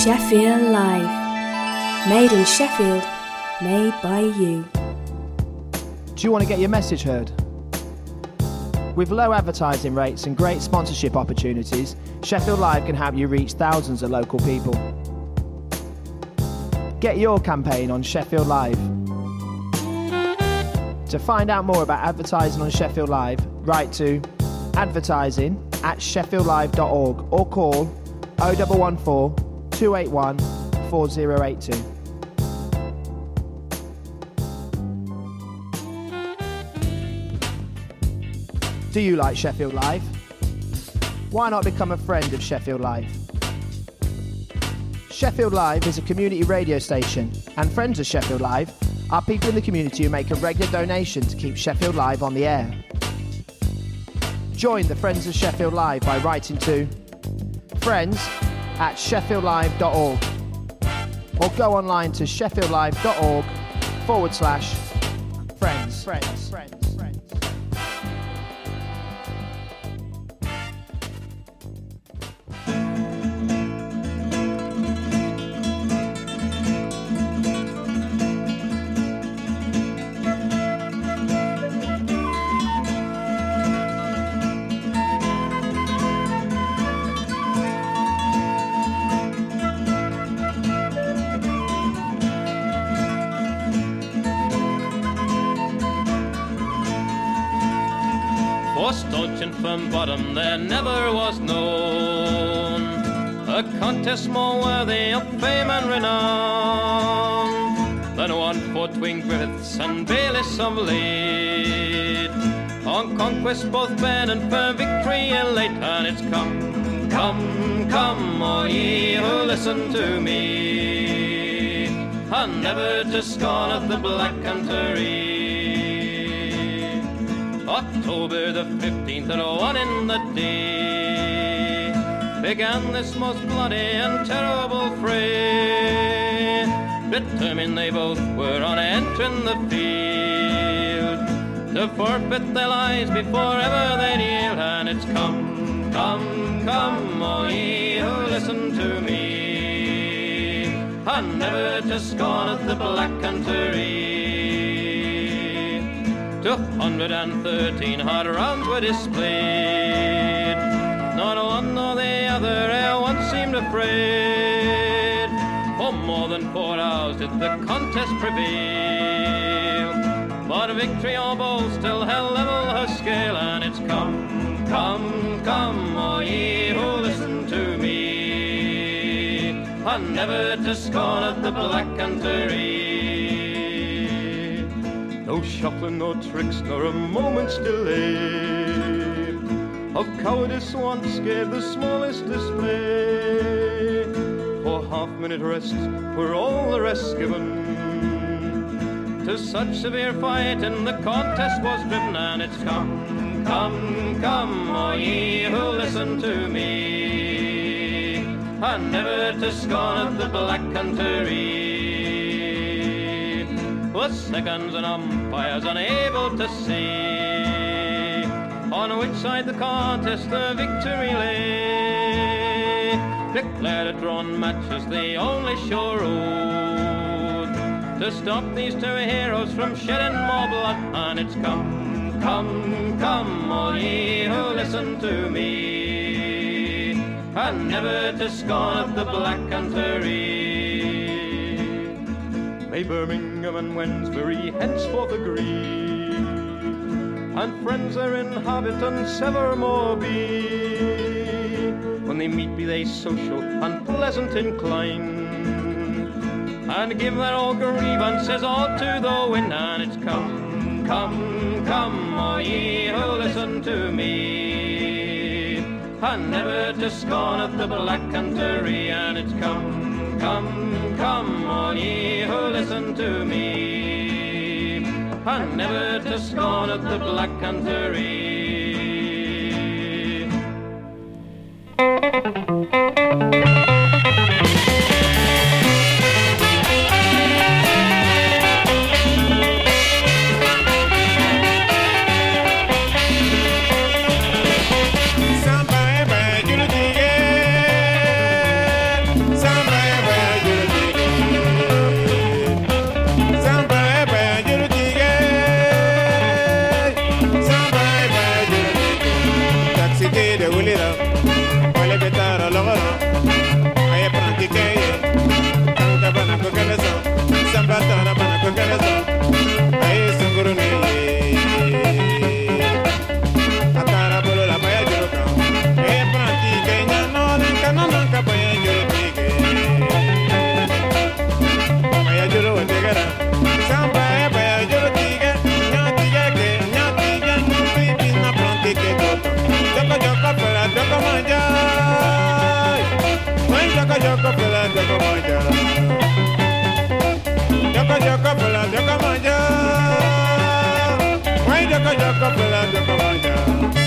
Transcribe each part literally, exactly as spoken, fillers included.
Sheffield Live. Made in Sheffield, made by you. Do you want to get your message heard? With low advertising rates and great sponsorship opportunities, Sheffield Live can help you reach thousands of local people. Get your campaign on Sheffield Live. To find out more about advertising on Sheffield Live, write to advertising at sheffield live dot org or call oh one one four, two eight one, four oh eight two. Do you like Sheffield Live? Why not become a friend of Sheffield Live? Sheffield Live is a community radio station, and friends of Sheffield Live are people in the community who make a regular donation to keep Sheffield Live on the air. Join the Friends of Sheffield Live by writing to friends at sheffield live dot org or go online to sheffield live dot org forward slash friends. Friends. Friends. Stodging from bottom there never was known a contest more worthy of fame and renown than one for twin Griffiths and Bayliss of late. On conquest both bend and for victory elate, and it's come, come, come, all ye who listen to me, and never to scorn of the Black Country. October the fifteenth at one in the day began this most bloody and terrible fray. Determined they both were on entering the field to forfeit their lives before ever they'd yield. And it's come, come, come, all ye who listen to me, and never to scorn of the Black Country. Two hundred and thirteen hard rounds were displayed, not one nor the other e'er once seemed afraid. For more than four hours did the contest prevail, but victory or both still held level her scale. And it's come, come, come, all ye who listen to me, and never to scorn of the Black Country. No shuffling, no tricks, nor a moment's delay of cowardice once gave the smallest display. For half-minute rest were all the rest given to such severe fight, and the contest was driven. And it's come, come, come, all ye who listen to me, and never to scorn of the Black Country. The seconds and umpires unable to see on which side the contest the victory lay, declared a drawn match as the only sure road to stop these two heroes from shedding more blood. And it's come, come, come, all ye who listen to me, and never to scorn of the Black Country. May Birmingham and Wednesbury henceforth agree, and friends their inhabitants evermore be. When they meet, be they social and pleasant inclined, and give their old grievances all to the wind. And it's come, come, come, all ye who listen to me, and never to scorn of the Black Country. And it's come, come, come, all ye who listen to me, and never to scorn of the Black Country. Somebody, you know, yeah. Somebody. Joko joko pela joko manja. Joko joko pela joko manja. Why joko joko pela joko manja.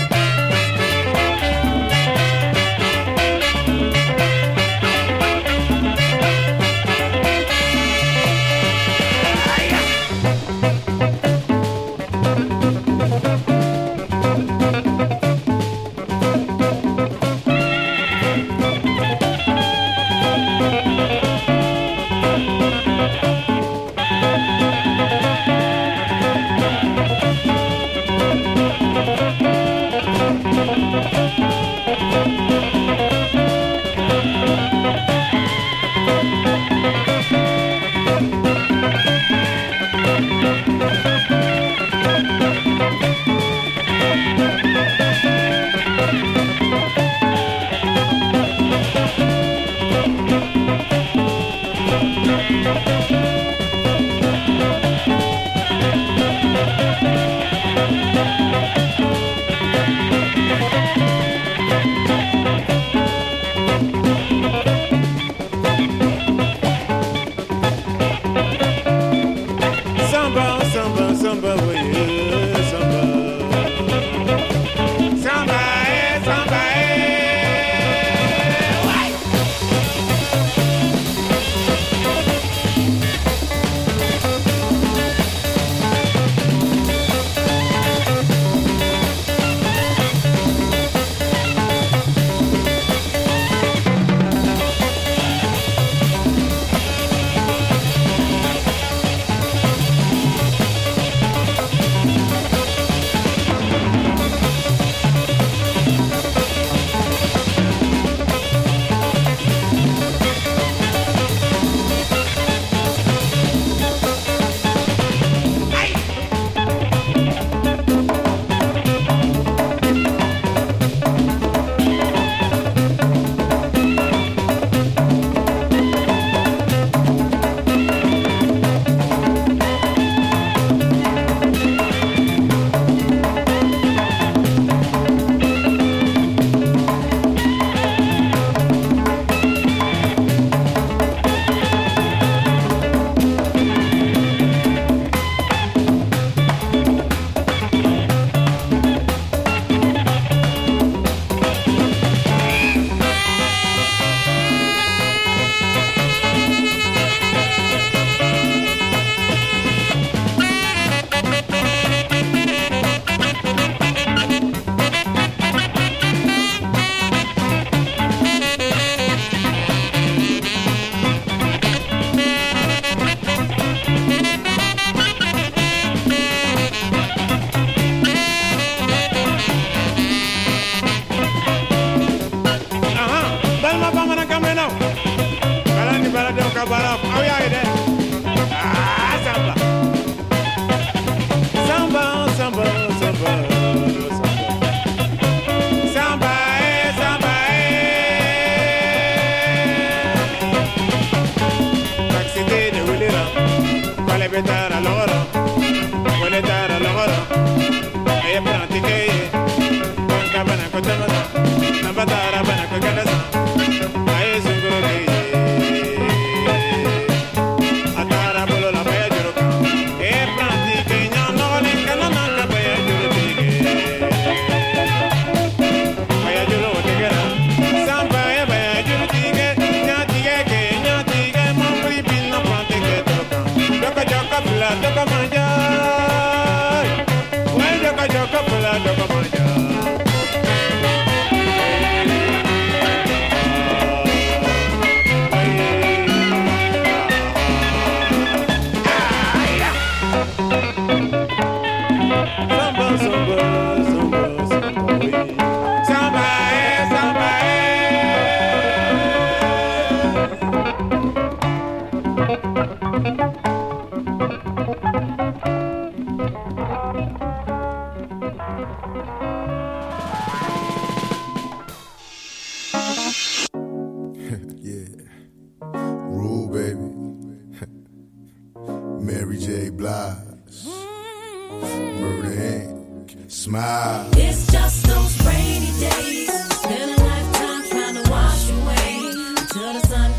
Smile. It's just those rainy days. Spend a lifetime trying to wash away until the sun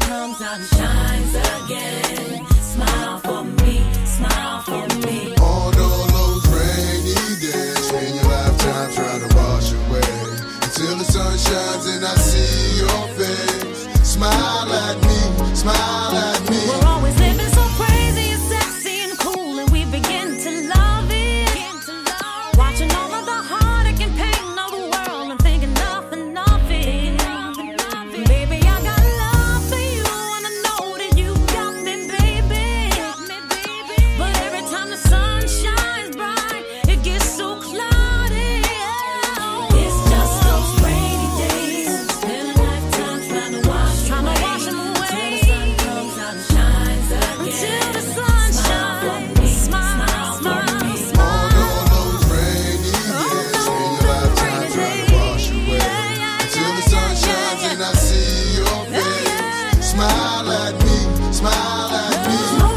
comes out and shines again. Smile for me, smile for me. On all those rainy days, spend your lifetime trying to wash away. Until the sun shines and I see your face. Smile at me, smile at me. We're always living so crazy and sexy and cool, and we begin to love it. Watching all of the heartache and pain of the world and thinking nothing of it. Baby, I got love for you, and I know that you got me, baby. But every time the sun shines bright, it gets so cloudy. It's just those rainy days. Spend a lifetime trying to wash, trying to wash them away. Until the sun shines, smile, smile, smile. On all those rainy days, spend your lifetime trying to wash away. Until the sun shines and I see your face. Smile at me, smile at me.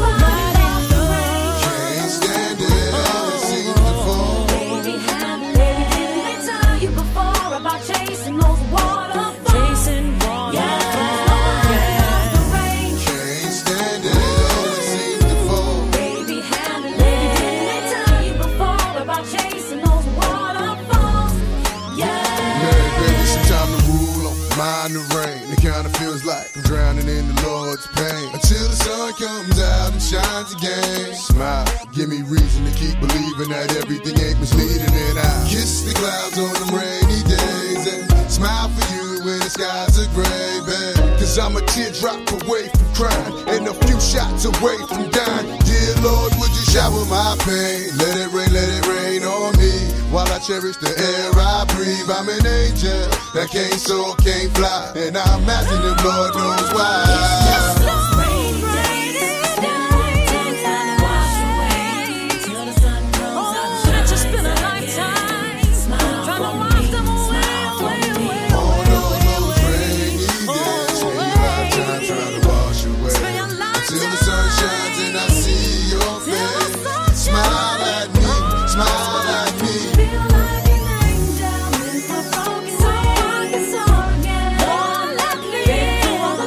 Can't stand it, it seems to fall. Baby, didn't they tell you before about chasing those waterfalls? Chasing waterfalls, yeah. The rain. Can't stand it, it seems to fall. Baby, didn't they tell you before about chasing those waterfalls? Yeah. Mary, baby, some time to rule on, mind the rain. It kinda feels like I'm drowning in the Lord's pain. Until the sun comes out and shines again. Smile, give me reason to keep believing that everything ain't misleading. And I kiss the clouds on them rainy days and smile for you when the skies are gray, babe. Cause I'm a teardrop away from crying and a few shots away from dying. Dear Lord, would you shower my pain? Let it rain, let it rain on me. While I cherish the air I breathe, I'm an angel that can't soar, can't fly. And I imagine him, Lord knows why. Just those rainy days. Spend a lifetime trying to wash away. Till the sun comes out and shines. Just spend a lifetime trying to wash them away, away, away. On all those rainy days, spend your lifetime trying to wash away. Until the sun shines and I see your face. Smile at me, smile at me. Feel like an angel in the broken soul, broken soul again. Lord, let me in.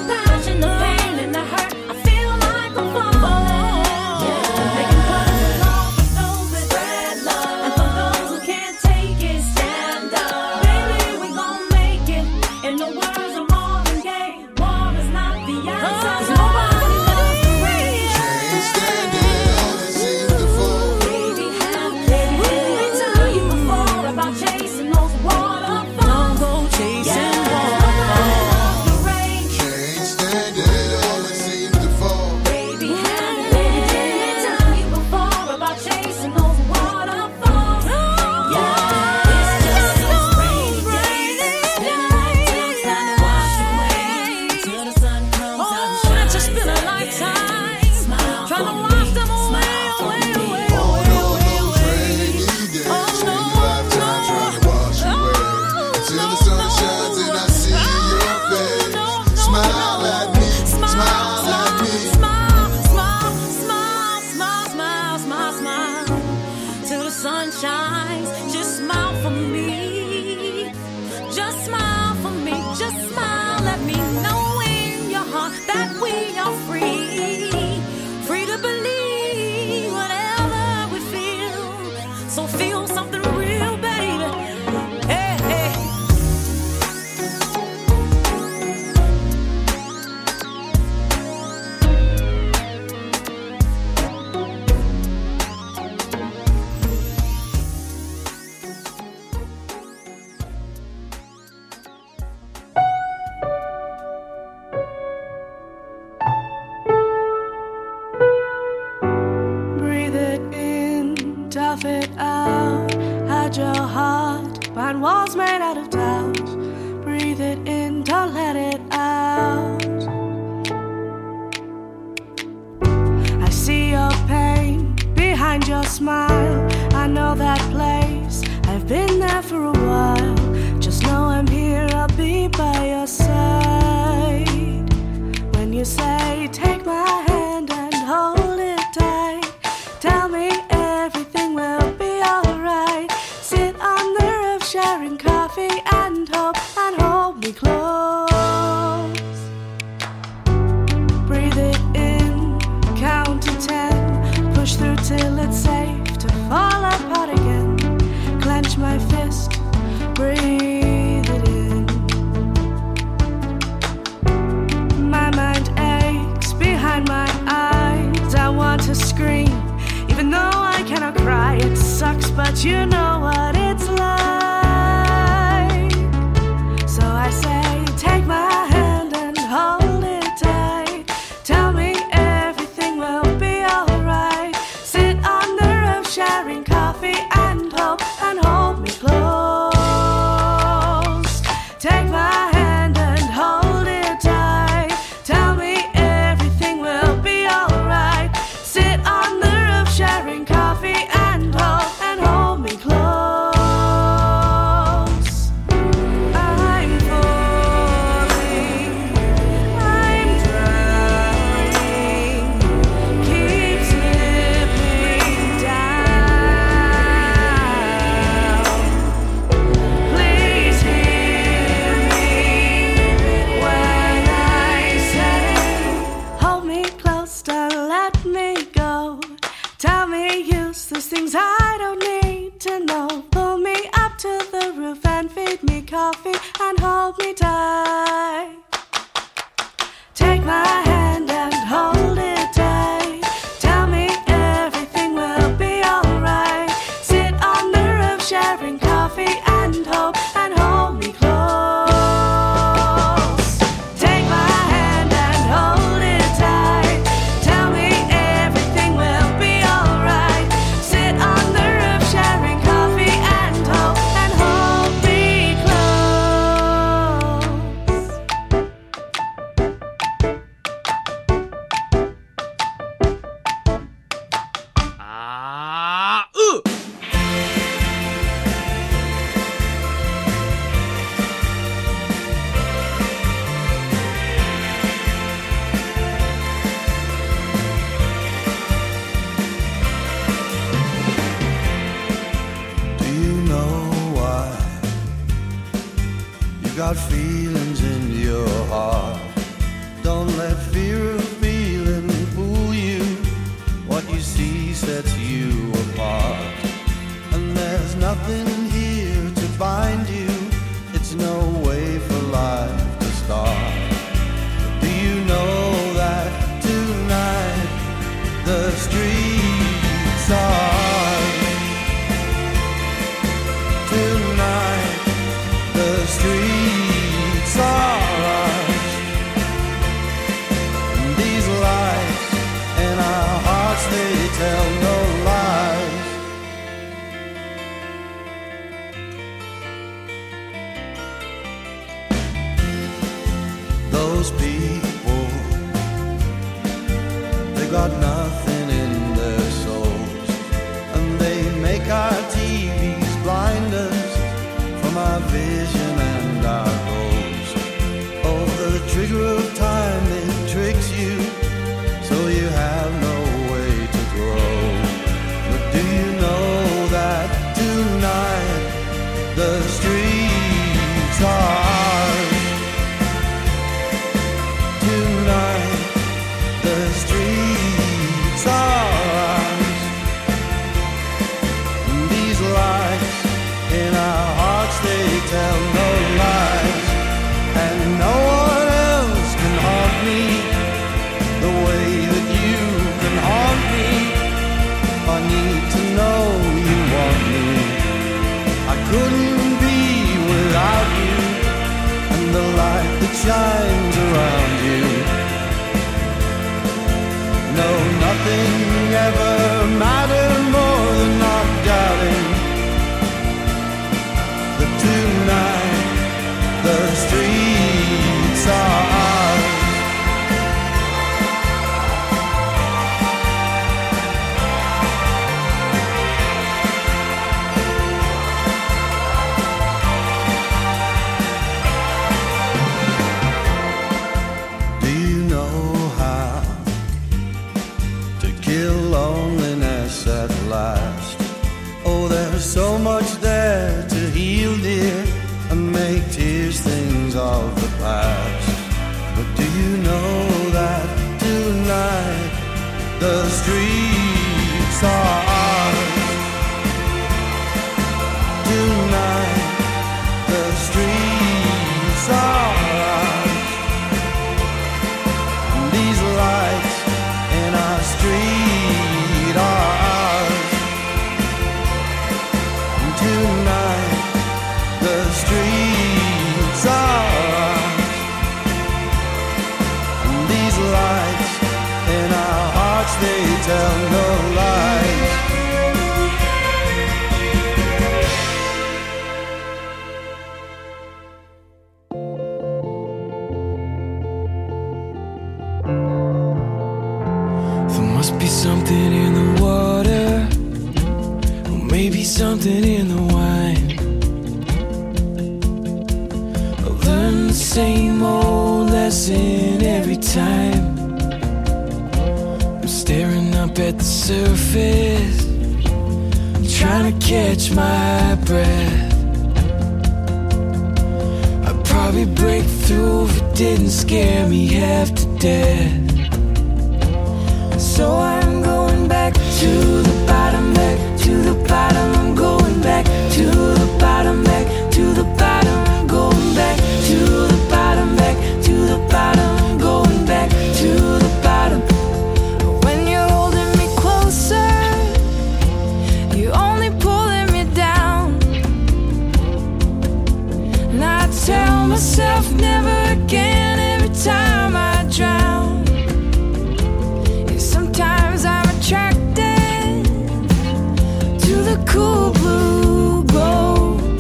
sucks, but you know what it's like. So I say, take my hand and hold it tight. Tell me everything will be alright. Sit on the roof sharing coffee and hope, and hold me close. Take my hand and hold it tight. Tell me everything will be alright. Sit on the roof sharing coffee and hope, and hold me close. I'm falling, I'm drowning, keep slipping down. Please hear me when I say, hold me close, don't let me go. Tell me useless things I don't need to know. Pull me up to the roof and feed me coffee and hold me tight. Take my hand and hold it tight. Tell me everything will be alright. Sit on the roof sharing coffee and hope, and hold me close. Take my hand and hold it tight. Tell me everything will be alright. Sit on the roof sharing coffee and hope, and hold me close. Ah, ooh. Do you know why you got feelings in your heart? Don't let fear of feeling fool you. What you see sets you apart. And there's nothing here to bind you. It's no way for life to start. Do you know that tonight the streets are Tonight, the streets are ours. And these lights in our hearts, they tell no lies. Those people, they got nothing in their souls, and they make our T Vs blind us from our vision and our goals. Oh, the trigger of time, it tricks you, so you have no way to grow. But do you know that tonight the streets are ours? Tonight the streets are ours. These lights in our hearts, they tell no lies. And no one else can haunt me the way that you can haunt me. I need to know you want me. I couldn't be without you, and the light that shines around you. No, nothing ever mattered more than not doubting that tonight the streets are ours. Do you know how to kill loneliness at last? Oh, there's so much there to heal, dear, and make tears things of the past. But do you know that tonight the streets are ours? Tonight the streets are ours. These lights in our street are ours. they tell no lies. There must be something in the water, or maybe something in the wine. I learn the same old lesson every time. I'm staring up at the surface, trying to catch my breath. I'd probably break through if it didn't scare me half to death. So I'm going back to the bottom, back to the bottom. I'm going back to the bottom, back to the bottom. I'm going back to the bottom, back to the bottom. I'm going back to the bottom. When you're holding me closer, you're only pulling me down. And I tell myself never again every time I drown. Sometimes I'm attracted to the cool blue glow,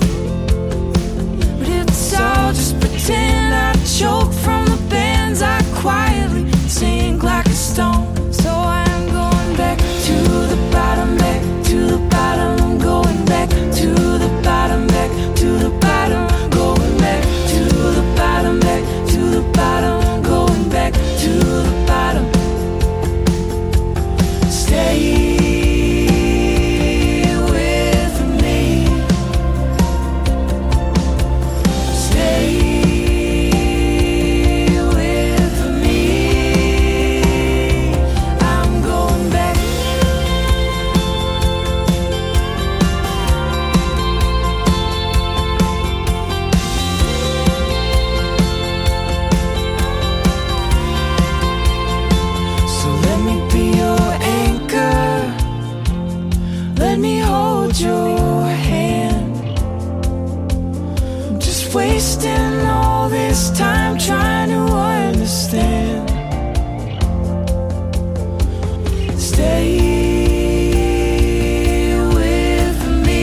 but it's all just pretend. I choke from the bands I quietly sink like a stone. So I'm going back to the bottom, back to the bottom. I'm going back to the bottom, back to the bottom. I'm going back to the bottom, back to the bottom. I'm going back to the bottom. Stay with me. Stay with me. I'm going back. So let me be your anchor. Let me hold your hand. I'm just wasting all this time trying to understand. Stay with me.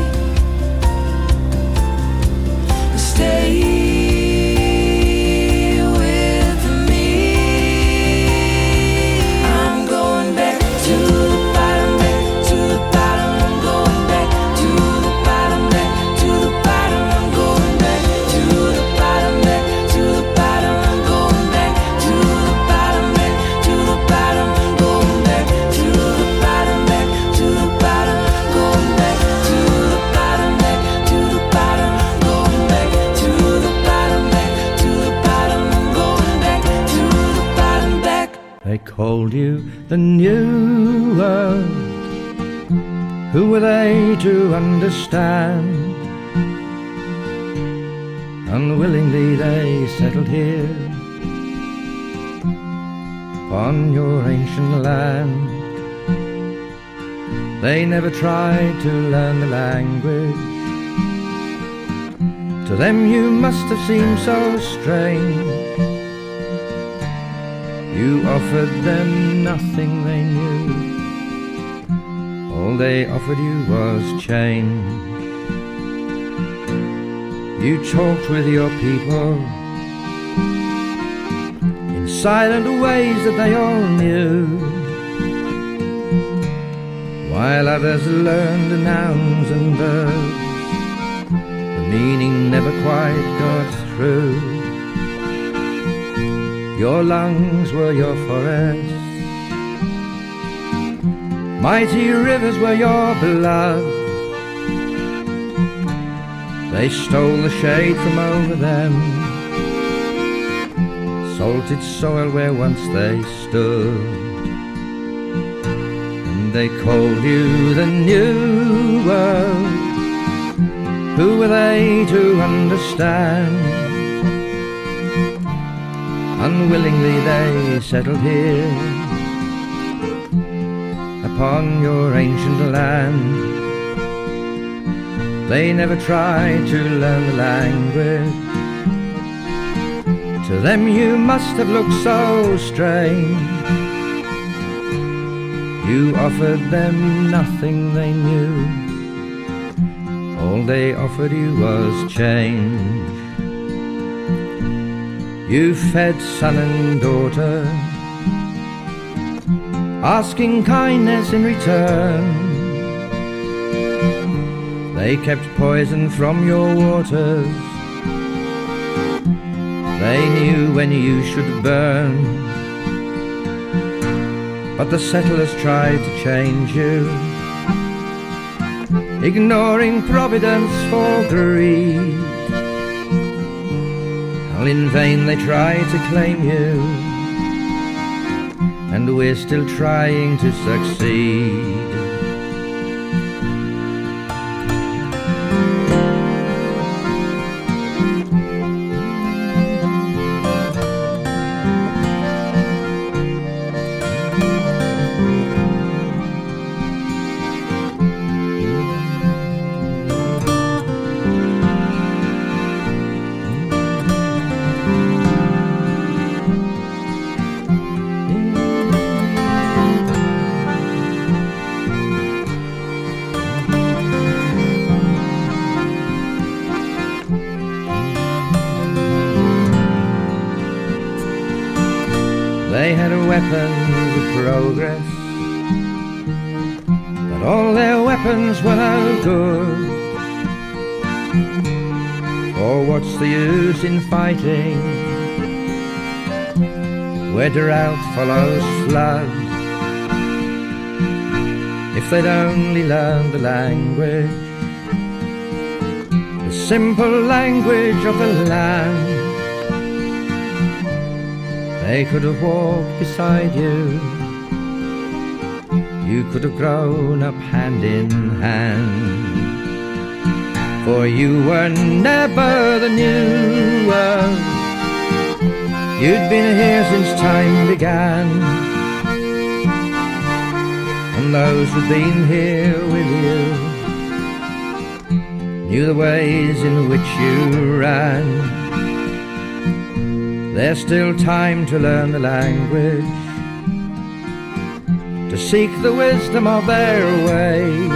Stay with me. I'm going back to the bottom, back to the bottom. I'm going back to the bottom, back to the bottom. I'm going back to the bottom, back to the bottom. I'm going back to the bottom, back to the bottom. I'm going back to the bottom, back to the bottom. I'm going back to the bottom, back to the bottom. I'm going back to the bottom, back to the bottom. I'm going back to the bottom, back. They called you the new world. Who were they to understand? Unwillingly they settled here upon your ancient land. They never tried to learn the language. To them you must have seemed so strange. You offered them nothing they knew. All they offered you was change. You talked with your people in silent ways that they all knew, while others learned the nouns and verbs. The meaning never quite got through. Your lungs were your forests, mighty rivers were your blood. They stole the shade from over them, salted soil where once they stood. And they called you the new world. Who were they to understand? Unwillingly they settled here upon your ancient land. They never tried to learn the language. To them you must have looked so strange. You offered them nothing they knew. All they offered you was change. You fed son and daughter, asking kindness in return. They kept poison from your waters. They knew when you should burn. But the settlers tried to change you, ignoring providence for greed. All in vain they tried to claim you, and we're still trying to succeed. They had weapons of progress, but all their weapons were no good. For what's the use in fighting where drought follows flood? If they'd only learned the language, the simple language of the land, they could have walked beside you. You could have grown up hand in hand. For you were never the new world. You'd been here since time began, and those who'd been here with you knew the ways in which you ran. There's still time to learn the language, to seek the wisdom of their ways,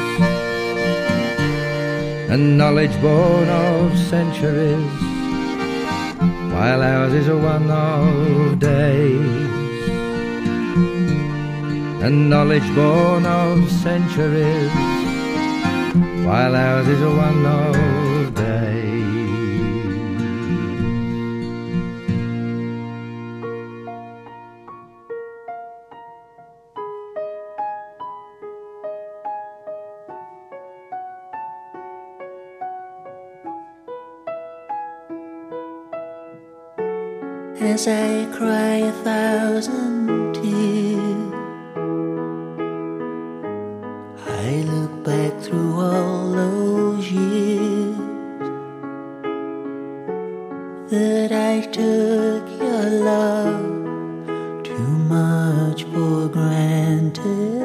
and knowledge born of centuries, while ours is a one of days. And knowledge born of centuries, while ours is a one of days. As I cry a thousand tears, I look back through all those years that I took your love too much for granted.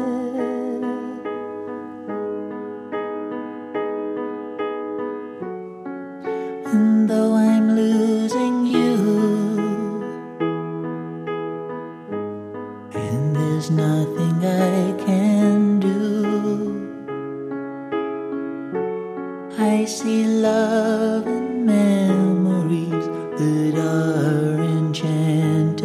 And though I'm losing you, and there's nothing I can do, I see love and memories that are enchanted.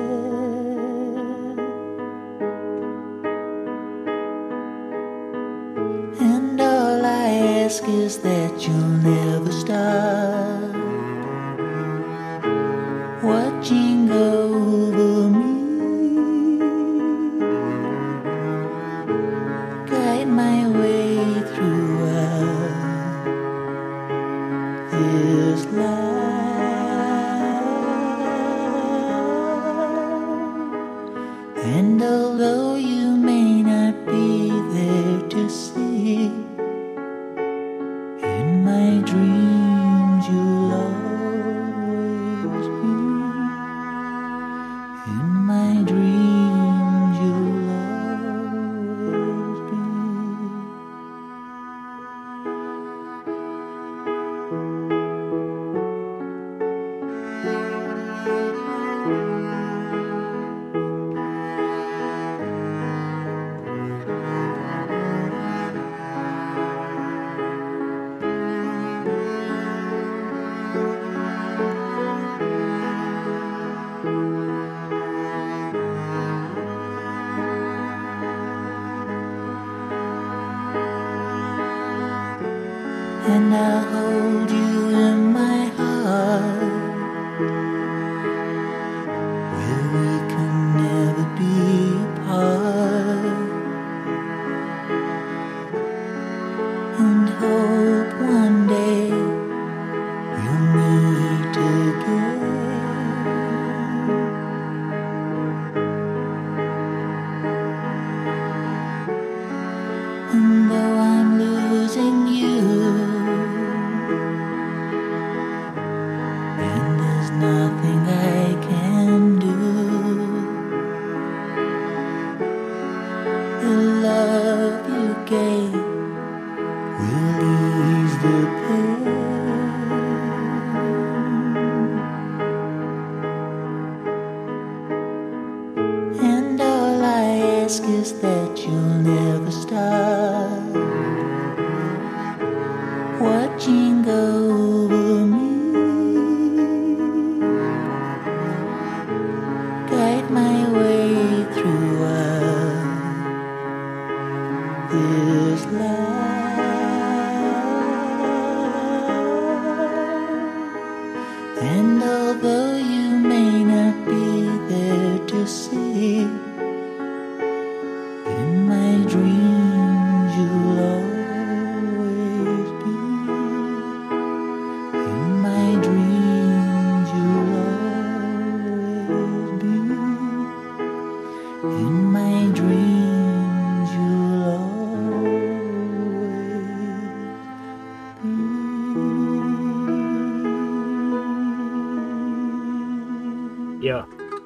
And all I ask is that you'll never stop watching over me, guide my way throughout this life. And although you may not be there to see, in my dreams you'll always be. In my dreams you'll always be. and I'll hold you in my heart, where we can never be apart, and hope one day we'll meet again. And though I'm losing you, and there's nothing I can do, the love you gave will ease the pain. And all I ask is that you'll never stop watching over me, guide my way throughout this life. And although you may not be there to see, in my dreams you'll always be. In my dreams you'll always be. In my dreams you'll always be. Yeah.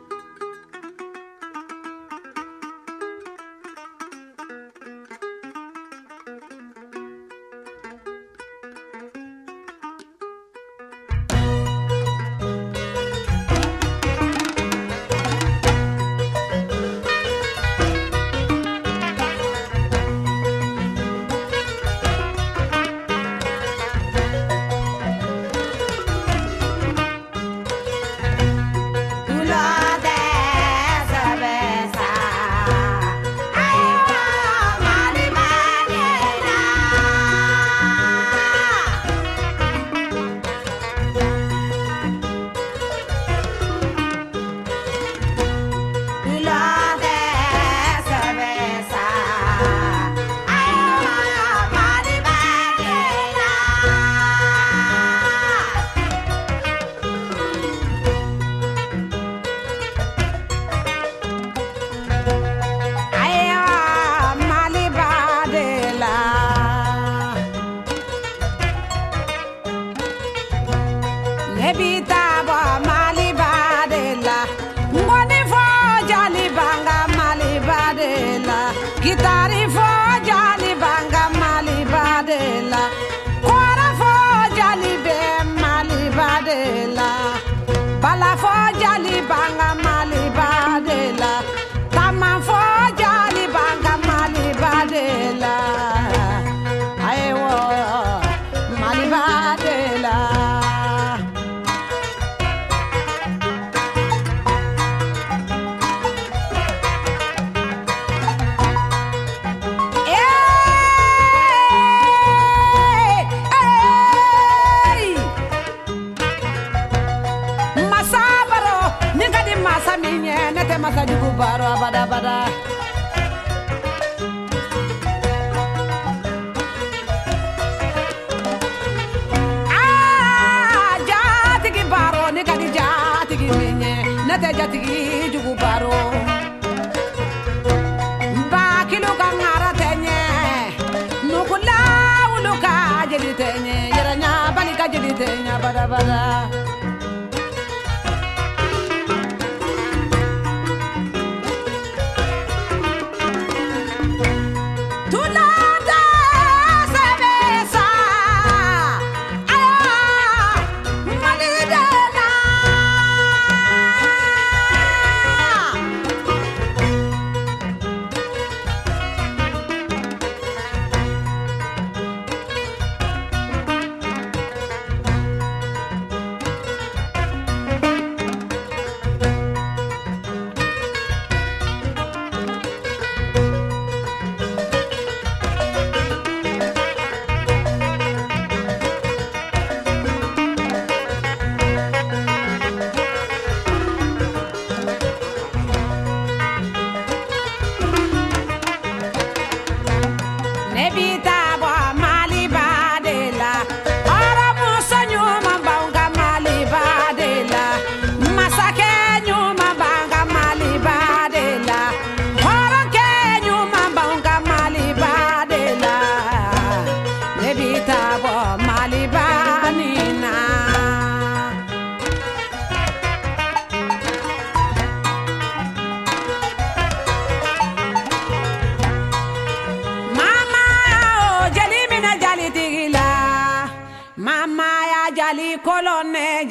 Gitari fo jali banga mali badela, kwara fo jali be mali badela, bala fo jali banga mali badela, tama fo jali banga mali badela, ayewo mali badela. Masa jugu baro bada bada. Ah, jatigi baro ne kadi jatigi menye, nete jatigi jugu baro. Ba kilo kangara tenye, nukula uluka jadi tenye, yeranya balika jadi tenye bada bada.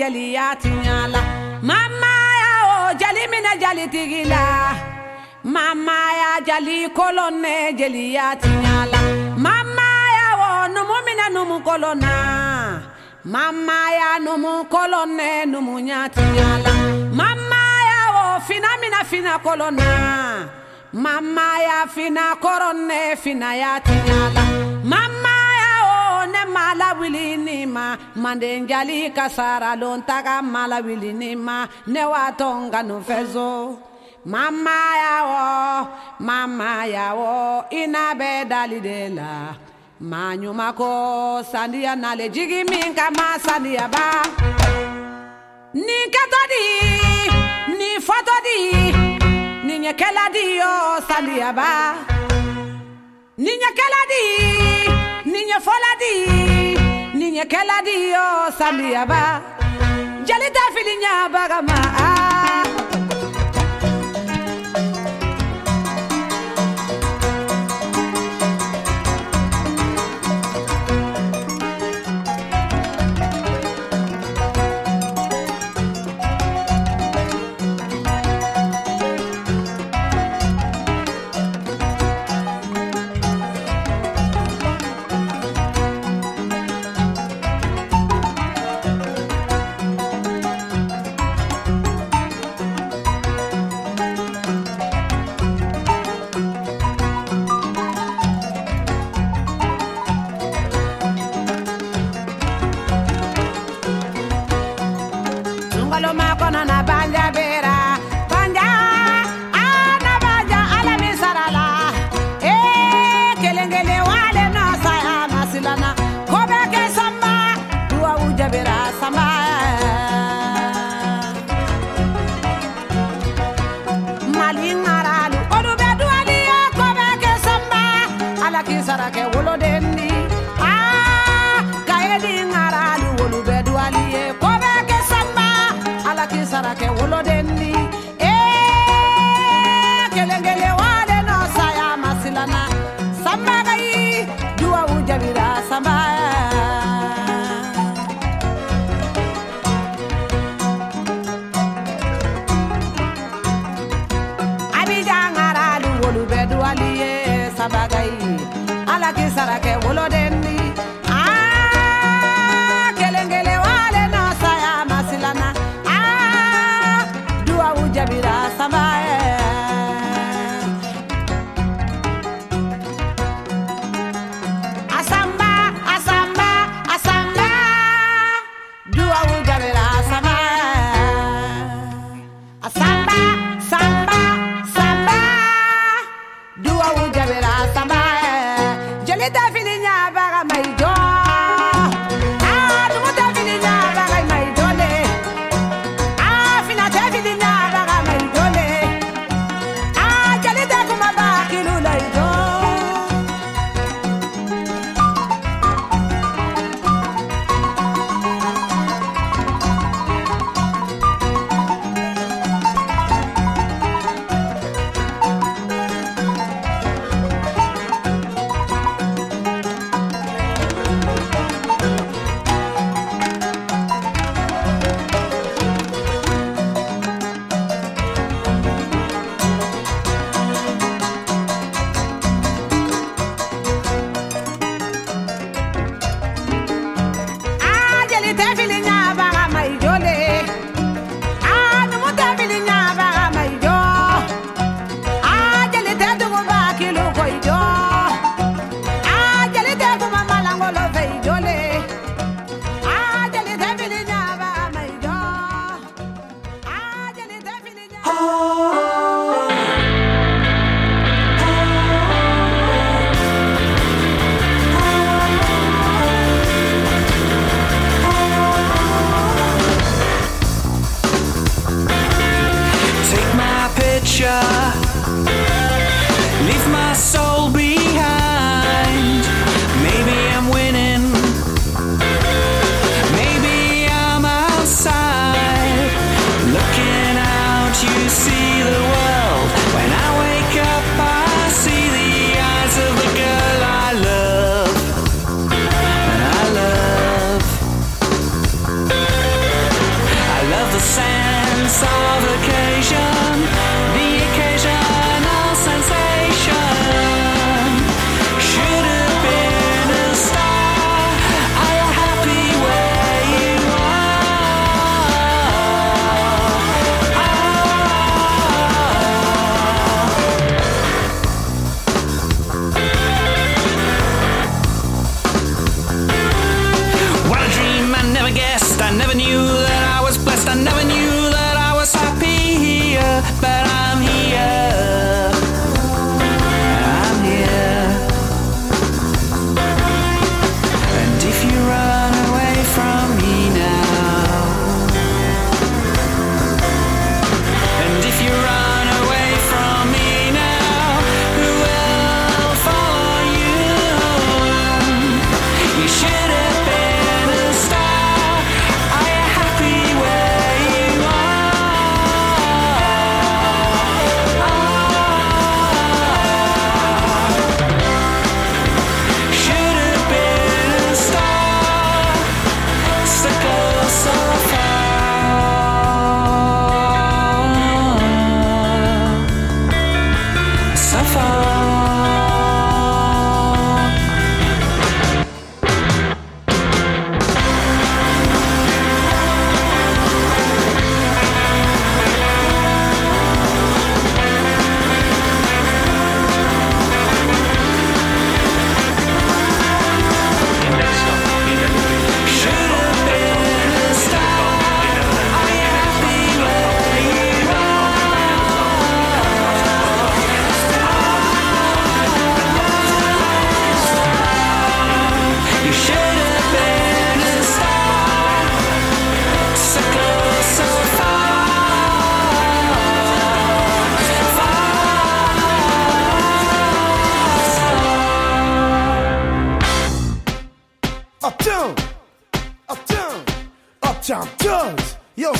jali ya tinyala. Mama ya o jali mina jali tigila. Mama ya jali kolone jali ya tinyala. Mama ya o numu mina numu kolona. Mama ya numu kolone numu nya tinyala. Mama ya o fina mina fina kolona. Mama ya fina korone fina ya tinyala. Mama ya o ne mala wili ni ma. Mandenjali kasara lontaga mala wili ni ma. Ne watonga nufezo. Mama ya o, mama ya o, inabe dalidela. Manyuma ko sandia nale jigi minka ma sandia ba. Ni katodi, ni fotodi, ni nyekela di yo sandia ba. Ni nyekela di, ni nyefola di, ni nyekela di yo sandia ba. Jalita filinya bagama ah. Sarake wolo dendi eh kelengele wale no saya masilana samba gai dua ujabira samba abijangara lu wolu bedu aliye samba gai ala ki sarake wolo dendi ah kelengele wale no saya masilana Jabira Samae Asamba Asamba Asamba Dua Jabira Samae Asamba Samba Samba Dua Jabira Samae Jalita filinya baga maido Ah dumuta filinya baga maido le Ah fina te filinya leave my soul behind. Maybe I'm winning, maybe I'm outside. Looking out, you see the world. When I wake up, I see the eyes of the girl I love, and I love.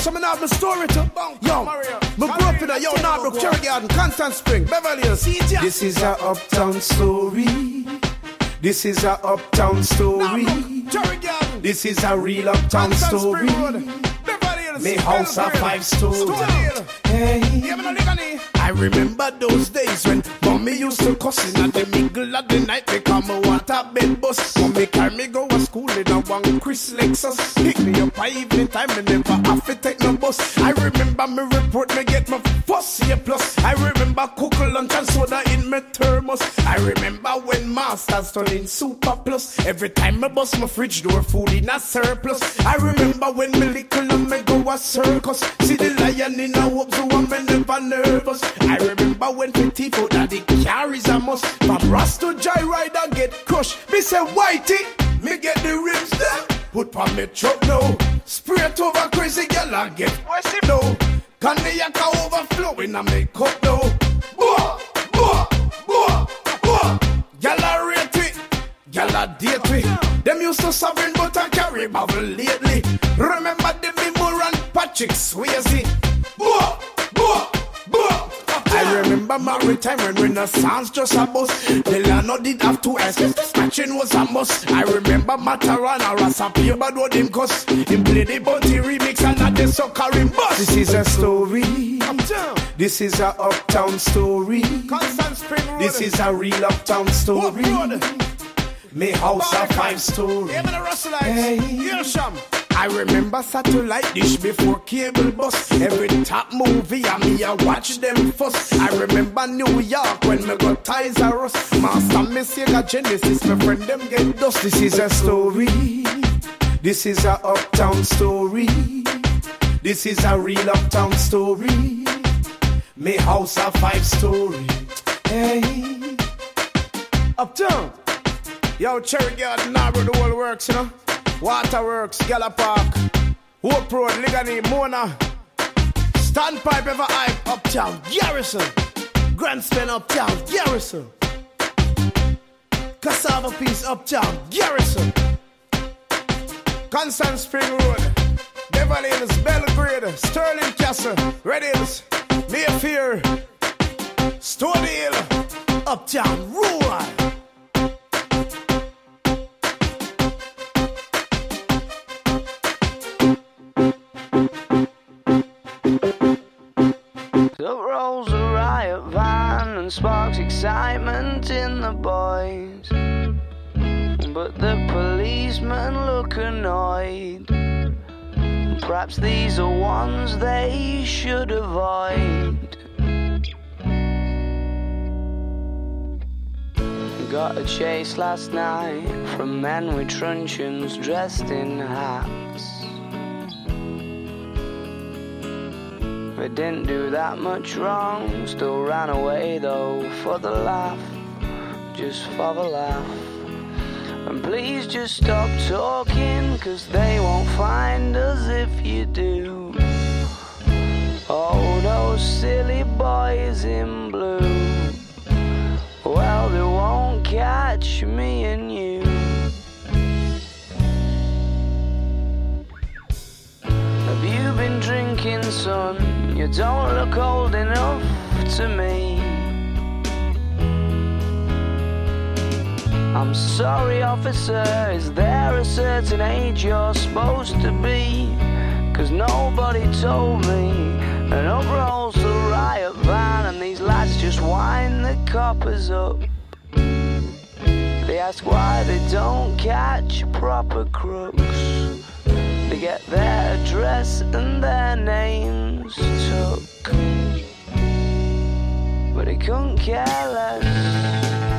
so me not my story to. Yo, me grew up in a yo Norbrook, Cherry Garden, Constant Spring, Beverly Hills. This is a uptown story. This is a uptown story. This is a real uptown story. Me house a five story. Hey, I remember those days when mommy used to cuss in at the middle of the night because me want a bed bus. Mommy carry me go to school in a one Chris Lexus. Pick me up by evening time and never have to take no bus. I remember me report me get my first year plus. I remember cook lunch and soda in my thermos. I remember when masters turn in super plus. Every time me bust my fridge door food in a surplus. I remember when me little and me go a circus. See the lion in a hope so I'm never nervous. I remember when petty food that the carries a must. From Ross to Joyride and get crushed. Me say whitey, me get the ribs there. Put on me truck now. Spray it over crazy girl and get what's it now. Can the yaka overflowing and make cup now. Boah, boah, boah, boah. Y'all a rate it, y'all a date it. Them used to sovereign but I carry bubble lately. Remember them me more and Patrick Swayze. Boah, boah, boah. I remember my retirement when the sounds just a bust. The landlord did have two eyes, scratching was a must. I remember Matarana, Rasa but what him cuss. He played the Bunty remix and not the suckering bus. This is a story. Uptown. This is a uptown story. Constant Spring Road. This is a real uptown story. Me house a five story. Hey. I remember satellite dish before cable bus. Every top movie I me I watch them first. I remember New York when me got ties a rust. Master me Sega Genesis, my friend them get dust. This is a story. This is a uptown story. This is a real uptown story. Me house a five story. Hey, uptown. Yo, Cherry Garden, Norbrook, the whole works, you know. Waterworks, Gala Park, Hope Road, Ligani, Mona, Standpipe, Ever Hype, Uptown, Garrison, Grand Spend, Uptown, Garrison, Cassava Piece, Uptown, Garrison, Constant Spring Road, Beverly Hills, Belgrade, Sterling Castle, Red Hills, Mayfair, Stony Hill, Uptown, Rural. Up rolls a riot van and sparks excitement in the boys. But the policemen look annoyed. Perhaps these are ones they should avoid. Got a chase last night from men with truncheons dressed in hats. They didn't do that much wrong, still ran away though for the laugh, just for the laugh. And please just stop talking, cause they won't find us if you do. Oh, those silly boys in blue, well, they won't catch me and you. Have you been drinking, son? You don't look old enough to me. I'm sorry, officer, is there a certain age you're supposed to be? Cause nobody told me. And up rolls the riot van and these lads just wind the coppers up. They ask why they don't catch proper crooks. They get their address and their names took, but they couldn't care less.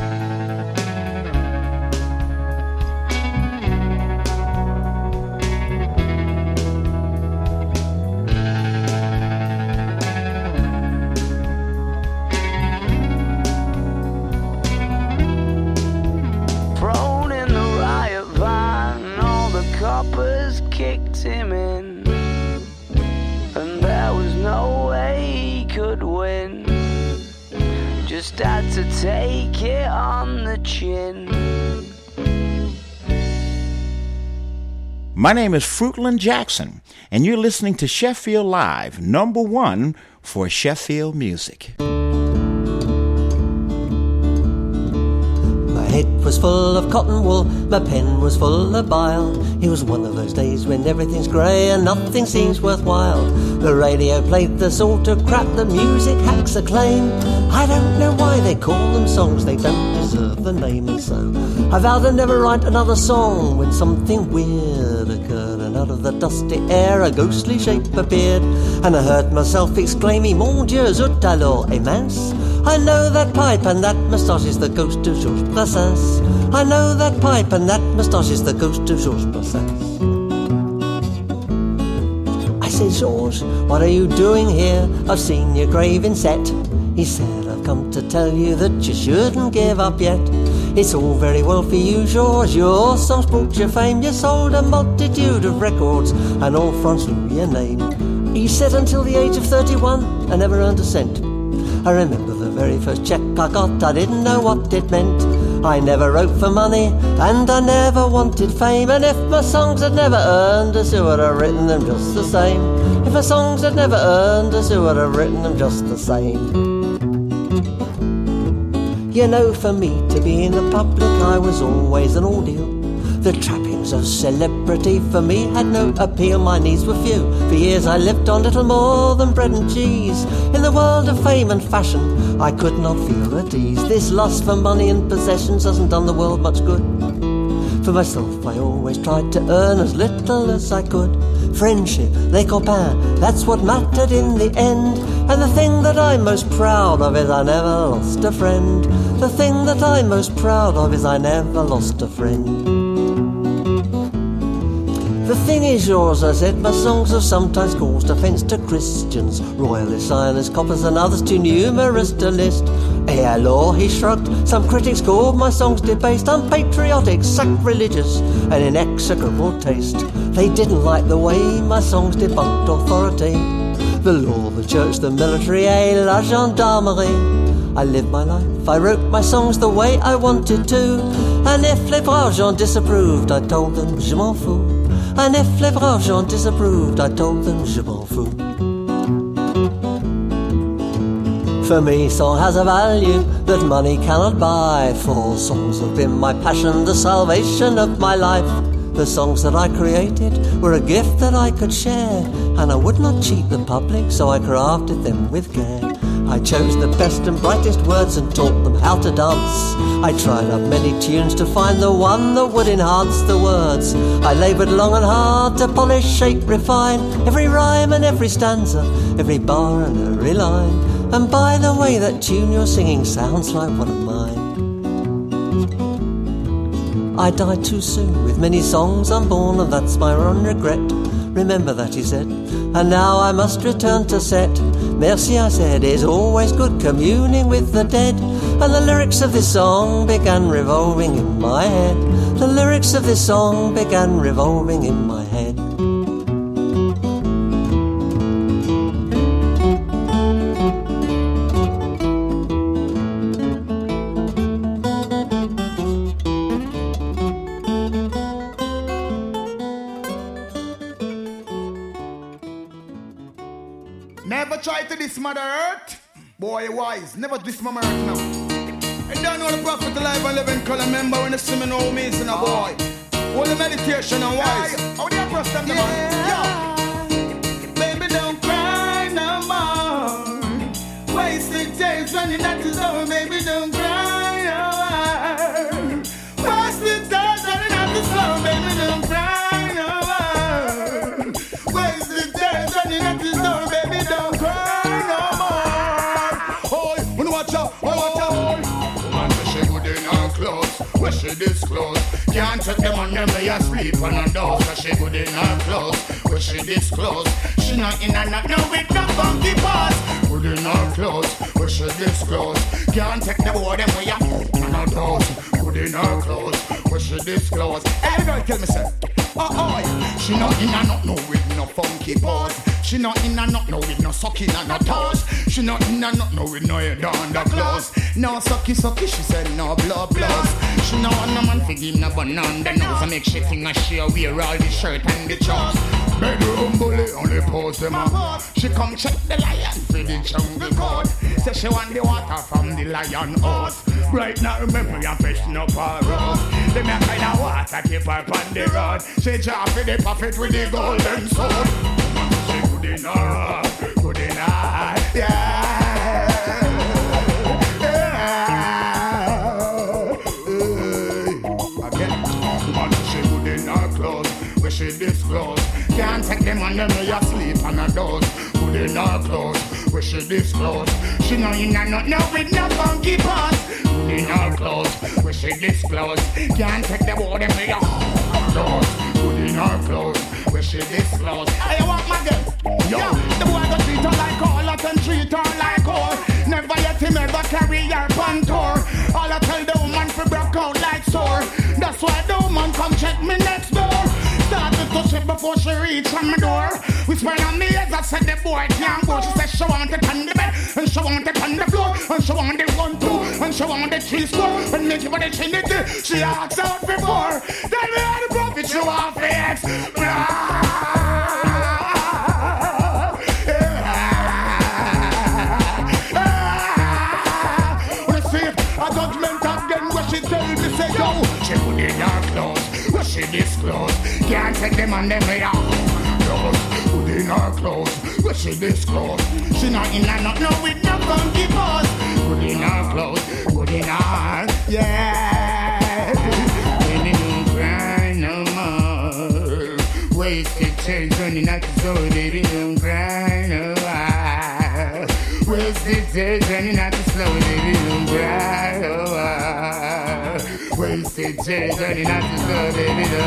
Thrown in the riot van, all the coppers kicked him in, and there was no way he could win. Just had to take it on the chin. My name is Fruitland Jackson, and you're listening to Sheffield Live, number one for Sheffield music. My head was full of cotton wool, my pen was full of bile. It was one of those days when everything's grey and nothing seems worthwhile. The radio played the sort of crap that music hacks acclaim. I don't know why they call them songs, they don't deserve the name. And so I vowed to never write another song when something weird occurred, and out of the dusty air a ghostly shape appeared, and I heard myself exclaiming, Mon Dieu, zut alors, et mince, I know that pipe and that moustache is the ghost of Georges Brassens. I know that pipe and that moustache is the ghost of Georges Brassens. I said, Georges, what are you doing here? I've seen your grave inset. He said, I've come to tell you that you shouldn't give up yet. It's all very well for you, Georges, your songs brought you fame. You sold a multitude of records and all France knew your name. He said, until the age of thirty-one, I never earned a cent. I remember the very first cheque I got, I didn't know what it meant. I never wrote for money, and I never wanted fame. And if my songs had never earned us, who would have written them just the same? If my songs had never earned us, who would have written them just the same? You know, for me to be in the public, I was always an ordeal. The trappings of celebrity for me had no appeal. My needs were few. For years I lived on little more than bread and cheese. In the world of fame and fashion, I could not feel at ease. This lust for money and possessions hasn't done the world much good. For myself, I always tried to earn as little as I could. Friendship, les copains, that's what mattered in the end. And the thing that I'm most proud of is I never lost a friend. The thing that I'm most proud of is I never lost a friend. The thing is yours, I said, my songs have sometimes caused offence to Christians, royalists, Zionists, coppers and others too numerous to list. Et alors, he shrugged, some critics called my songs debased, unpatriotic, sacrilegious and in execrable taste. They didn't like the way my songs debunked authority, the law, the church, the military, et la gendarmerie. I lived my life, I wrote my songs the way I wanted to, and if les braves gens disapproved, I told them je m'en fous. And if les braves gens disapproved, I told them je m'en fous. For me, song has a value that money cannot buy. For songs have been my passion, the salvation of my life. The songs that I created were a gift that I could share, and I would not cheat the public, so I crafted them with care. I chose the best and brightest words and taught them how to dance. I tried out many tunes to find the one that would enhance the words. I laboured long and hard to polish, shape, refine every rhyme and every stanza, every bar and every line. And by the way, that tune you're singing sounds like one of mine. I died too soon with many songs unborn, and that's my one regret. Remember that, he said, and now I must return to set. Merci, I said, it's always good communing with the dead. And the lyrics of this song began revolving in my head. The lyrics of this song began revolving in my head. Never try to diss Mother Earth. Boy, wise. Never diss Mama Earth now. I don't know the prophet alive and living color. Remember when the swimming old means in a boy. All the meditation and wise. How do you trust them, the man? Yo. Baby, don't cry no more. Wasted days when you're not too low. Baby, don't cry no more. Wasted days when you're not too slow. Baby, don't cry no more. Wasted days when you're not too slow. Baby, don't cry no more. Oh, when you watch out, oh, watch out. Woman, she good in her clothes, where she disclose. Can't take them on them, they asleep on her door. Cause she good in her clothes, where she disclose. She not in and out, no with no funky paws. Good in her clothes, where she disclose. Can't take the boy, them way up on her doors. Good in her clothes, where she disclose. Every girl kill me, sir. Oh, oh, she not in a not no with no funky pose. She not in a not no with no sucking and no toes. She not in a not no with no head on the clothes. No sucky sucky, she said no blood blows. She not want no man for give no bun on the nose. I make she think that she wear all the shirt and the chores. Bedroom bully only pose them up. She come check the lion for the jungle code. Say she want the water from the lion hose. Right now remember you fishing up her rose. They make kind of water keep her on the road. She drop for the prophet with the golden sword. She good in her, good in her, yeah. She disclose. Can't take them on them when you sleep on a dose. Put in her clothes, where she disclose. She know you not know with no funky pose. Put in her clothes, where she disclose. Can't take them on them when you dose. Put in her clothes, where she disclose. Hey, you want my girl? Yo, the boy go treat her like all of them treat her like all. Never yet him ever carry her on tour. All I tell the woman for broke out like sore. That's why the woman come check me next door. Started to shit before she reach on my door. Whispering on me as I said the boy can't go. She said she want it on the bed, and she want it on the floor, and she want it one two, and she want the three score, and make it for the trinity. She asked out before. Tell me how the profit you want for X. When I see it, a judgment again where she tell me say yo. She put in her clothes. She disclose, can't take them on them way out. Clothes, put in her clothes, where she disclose. She not in a not no with no funky pose. Put in her clothes, put in her, yeah. Baby, don't cry no more. Wasted change running out the store, baby, don't cry no more. Wasted change running out the store, baby, don't cry no more. Wasted change running out the store, baby, no.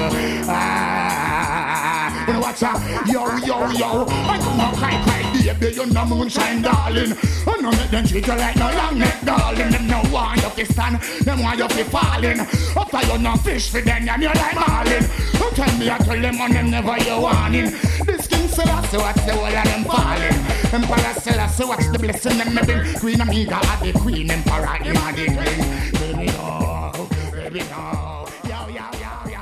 Ah, you know what's up? Yo, yo, yo. I don't know, cry, cry, baby, you're no moonshine, darling. I know make them treat you like no long neck, darling. Them no want you to stand, them want you to falling. After you no fish for them, and you're like marlin. Don't tell me I tell them on them never you warning. This king Selassie, watch the whole of them falling. Emperor Selassie, watch the blessing them bring. Queen Amiga are the queen, Emperor him are the king. Baby, no, baby, no. Yo, yo, yo, yo.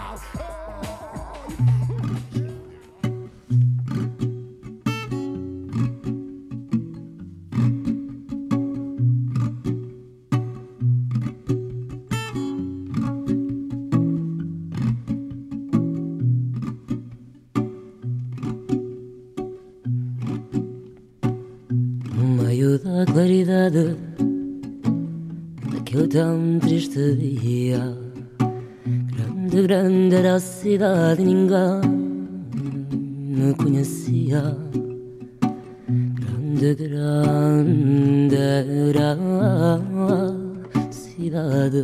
Da claridade daquele tão triste dia, grande, grande era a cidade, ninguém me conhecia. Grande, grande era a cidade,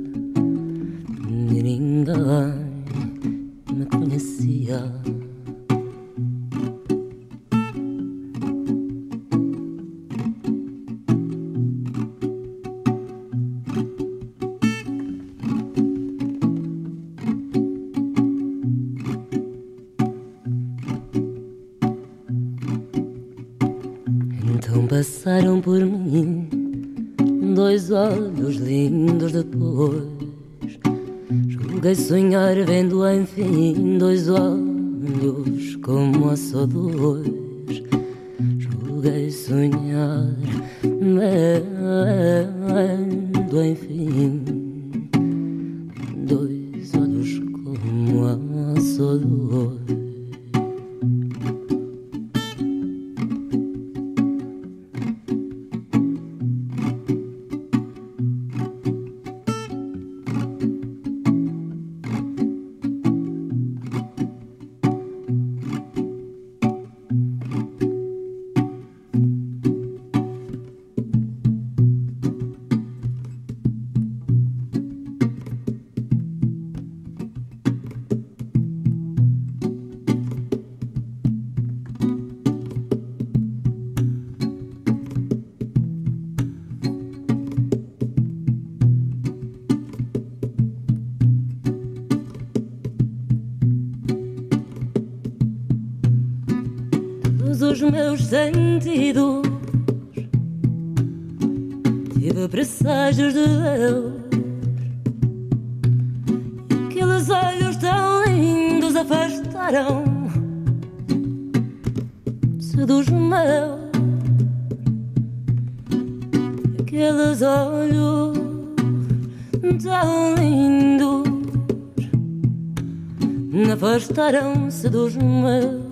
ninguém me conhecia. Passaram por mim dois olhos lindos depois. Julguei sonhar vendo enfim dois olhos como a só dois. Julguei sonhar vendo enfim dois olhos como a só dois. meus sentidos. Tive presságios de Deus. Aqueles olhos tão lindos afastaram-se dos meus. Aqueles olhos tão lindos afastaram-se dos meus.